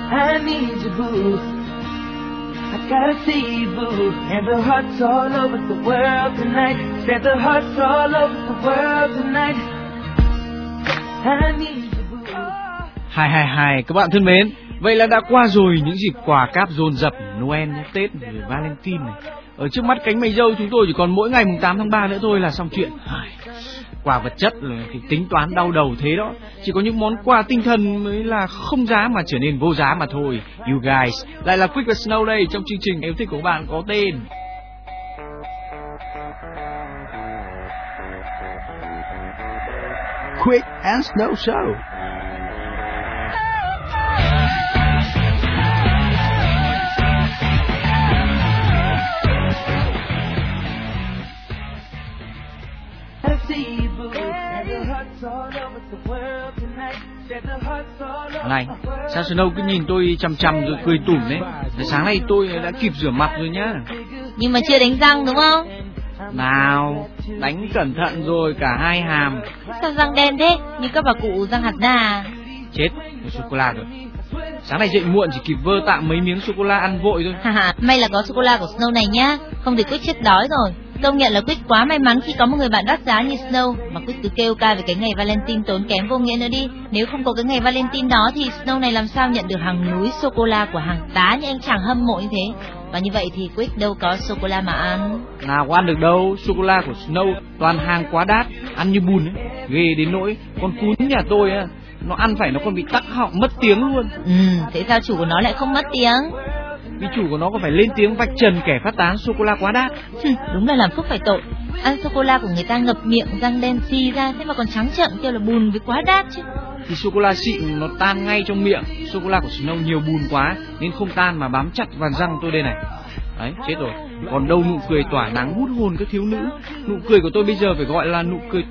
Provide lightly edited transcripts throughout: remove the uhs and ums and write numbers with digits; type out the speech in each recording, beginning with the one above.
I need you, boo. I gotta see you, boo. And the hearts all over the world tonight. Said the hearts all over the world tonight. I need you, boo. Hai các bạn thân mến, vậy là đã qua rồi những dịp quà cáp dồn dập Noel, Tết, rồi Valentine này. Ở trước mắt cánh mày dâu chúng tôi chỉ còn mỗi ngày mùng 8 tháng 3 nữa thôi là xong chuyện. Quà vật chất thì tính toán đau đầu thế đó. Chỉ có những món quà tinh thần mới là không giá mà trở nên vô giá mà thôi. You guys, lại là Quick và Snow đây trong chương trình yêu thích của bạn có tên Quick and Snow Show. Này, sao Snow cứ nhìn tôi chằm chằm rồi cười tủm đấy. Sáng nay tôi đã kịp rửa mặt rồi nhá. Nhưng mà chưa đánh răng đúng không? Nào, đánh cẩn thận rồi cả hai hàm. Sao răng đen thế? Như các bà cụ răng hạt na. Chết, một sô-cô-la rồi. Sáng nay dậy muộn chỉ kịp vơ tạm mấy miếng sô-cô-la ăn vội thôi. May là có sô-cô-la của Snow này nhá. Không thì Quick chết đói rồi. Công nhận là Quick quá may mắn khi có một người bạn đắt giá như Snow. Mà Quick cứ kêu ca về cái ngày Valentine tốn kém vô nghĩa nữa đi. Nếu không có cái ngày Valentine đó thì Snow này làm sao nhận được hàng núi sô-cô-la của hàng tá như anh chàng hâm mộ như thế. Và như vậy thì Quick đâu có sô-cô-la mà ăn. Nào có ăn được đâu, sô-cô-la của Snow toàn hàng quá đắt, ăn như bùn ấy. Ghê đến nỗi con cún nhà tôi á, nó ăn phải nó còn bị tắc họng mất tiếng luôn. Thế sao chủ của nó lại không mất tiếng? Vì chủ của nó còn phải lên tiếng vạch trần kẻ phát tán sô-cô-la quá đắt. Đúng là làm phúc phải tội. Ăn sô-cô-la của người ta ngập miệng, răng đen xi ra, thế mà còn trắng trợn kêu là bùn với quá đắt chứ. Thì sô-cô-la xịn nó tan ngay trong miệng. Sô-cô-la của Snow nhiều bùn quá nên không tan mà bám chặt vào răng tôi đây này. Đấy, chết rồi. Còn đâu nụ cười tỏa nắng hút hồn các thiếu nữ. Nụ cười của tôi bây giờ phải gọi là nụ cười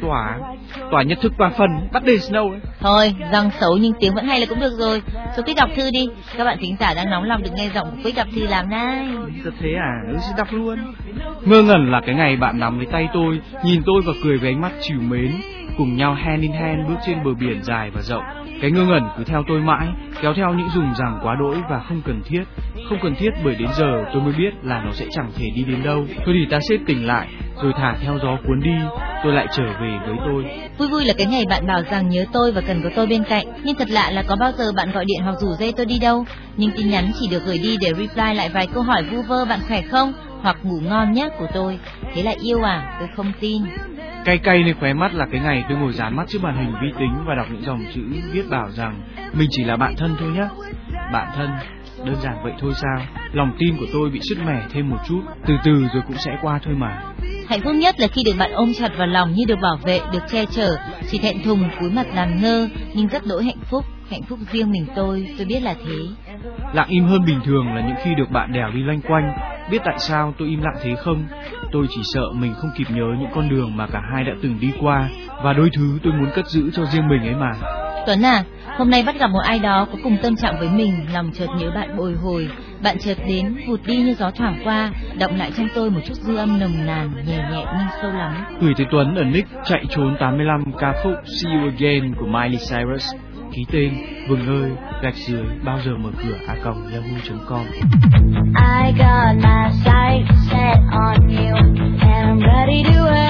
tỏa nhật thực và phần bắt đền Snow ấy. Thôi, răng xấu nhưng tiếng vẫn hay là cũng được rồi. Số Quick đọc thư đi. Các bạn thính giả đang nóng lòng được nghe giọng của Quick đọc thư làm đây. Thật thế à? Xin đọc luôn. Ngơ ngẩn là cái ngày bạn nắm lấy tay tôi, nhìn tôi và cười với ánh mắt trìu mến, cùng nhau hand in hand bước trên bờ biển dài và rộng. Cái ngơ ngẩn cứ theo tôi mãi, kéo theo những dùng rằng quá đỗi và không cần thiết bởi đến giờ tôi mới biết là nó sẽ chẳng thể đi đến đâu. Thôi thì ta xếp tỉnh lại, rồi thả theo gió cuốn đi, tôi lại trở về với tôi. Vui là cái ngày bạn bảo rằng nhớ tôi và cần có tôi bên cạnh. Nhưng thật lạ là có bao giờ bạn gọi điện hoặc rủ dê tôi đi đâu. Nhưng tin nhắn chỉ được gửi đi để reply lại vài câu hỏi vu vơ bạn khỏe không, hoặc ngủ ngon nhé của tôi. Thế là yêu à? Tôi không tin. Cay lên khóe mắt là cái ngày tôi ngồi dán mắt trước màn hình vi tính và đọc những dòng chữ viết bảo rằng mình chỉ là bạn thân thôi nhé. Bạn thân, đơn giản vậy thôi sao? Lòng tin của tôi bị sứt mẻ thêm một chút, từ từ rồi cũng sẽ qua thôi mà. Hạnh phúc nhất là khi được bạn ôm chặt vào lòng như được bảo vệ, được che chở. Chỉ thẹn thùng cúi mặt làm ngơ, nhưng rất đỗi hạnh phúc riêng mình tôi biết là thế. Lặng im hơn bình thường là những khi được bạn đèo đi loanh quanh. Biết tại sao tôi im lặng thế không? Tôi chỉ sợ mình không kịp nhớ những con đường mà cả hai đã từng đi qua, và đôi thứ tôi muốn cất giữ cho riêng mình ấy mà. Tuấn à, hôm nay bắt gặp một ai đó có cùng tâm trạng với mình, lòng chợt nhớ bạn bồi hồi. Bạn chợt đến, vụt đi như gió thoảng qua, động lại trong tôi một chút dư âm nồng nàn, nhẹ nhẹ nhưng sâu lắm. Gửi tới Tuấn ở nick chạy trốn 85 ca khúc See You Again của Miley Cyrus. Ký tên Vừng ơi _ bao giờ mở cửa @yahoo.com. I got my sights set on you and I'm ready to